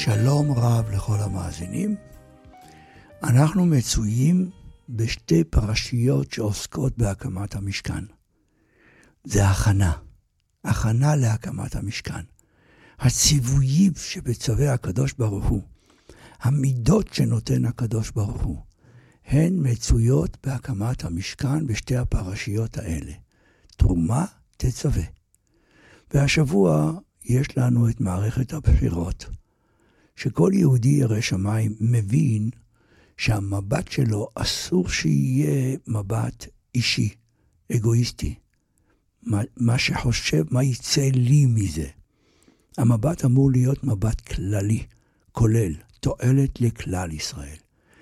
שלום רב לכל המאזינים. אנחנו מצויים בשתי פרשיות שעוסקות בהקמת המשכן. זה הכנה להקמת המשכן. הציוויים שבצווי הקדוש ברוך הוא, המידות שנותן הקדוש ברוך הוא, הן מצויות בהקמת המשכן בשתי הפרשיות האלה. תרומה, תצווה. והשבוע יש לנו את מערכת הבחירות, שכל יהודי ירא שמיים מבין שהמבט שלו אסור שיהיה מבט אישי, אגואיסטי. מה שחושב, מה יצא לי מזה. המבט אמור להיות מבט כללי, כולל, תועלת לכלל ישראל.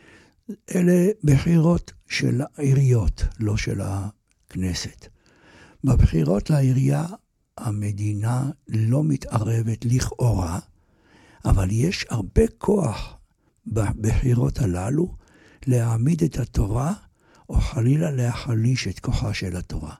אלה בחירות של העיריות, לא של הכנסת. בבחירות לעירייה המדינה לא מתערבת לכאורה, אבל יש הרבה כוח בבחירות הללו להעמיד את התורה, או חלילה להחליש את כוחה של התורה.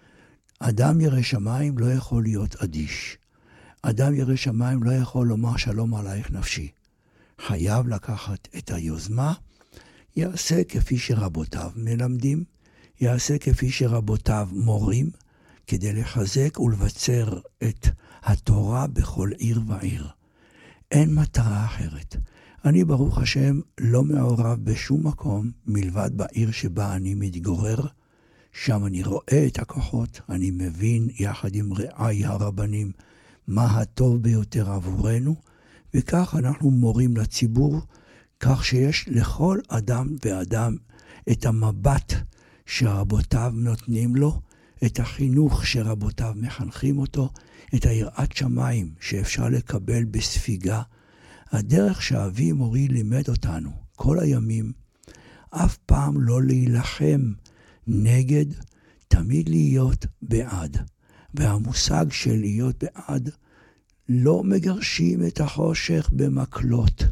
אדם ירא שמיים לא יכול להיות אדיש. אדם ירא שמיים לא יכול לומר שלום עלייך נפשי. חייב לקחת את היוזמה, יעשה כפי שרבותיו מלמדים, יעשה כפי שרבותיו מורים, כדי לחזק ולבצר את התורה בכל עיר ועיר. אין מטרה אחרת. אני ברוך השם לא מעורב בשום מקום מלבד בעיר שבה אני מתגורר. שם אני רואה את הכוחות, אני מבין יחד עם רעי הרבנים מה הטוב ביותר עבורנו, וכך אנחנו מורים לציבור, כך שיש לכל אדם ואדם את המבט שרבותיו נותנים לו, את החינוך שרבותיו מחנכים אותו, את היראת שמיים שאפשר לקבל בספיגה. הדרך שאבי מורי לימד אותנו כל הימים, אף פעם לא להילחם נגד, תמיד להיות בעד. והמושג של להיות בעד, לא מגרשים את החושך במקלות.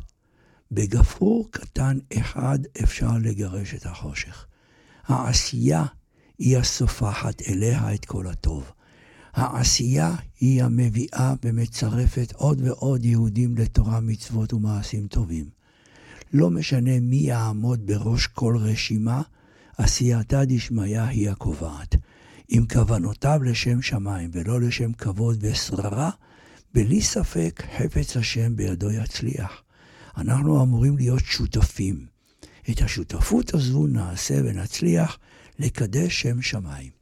בגפרור קטן אחד אפשר לגרש את החושך. העשייה היא הסופחת אליה את כל הטוב. העשייה היא המביאה ומצרפת עוד ועוד יהודים לתורה, מצוות ומעשים טובים. לא משנה מי יעמוד בראש כל רשימה, עשייתא דשמיא היא הקובעת. אם כוונותיו לשם שמיים ולא לשם כבוד ושררה, בלי ספק חפץ השם בידו יצליח. אנחנו אמורים להיות שותפים. את השותפות הזו נעשה ונצליח לקדש שם שמיים.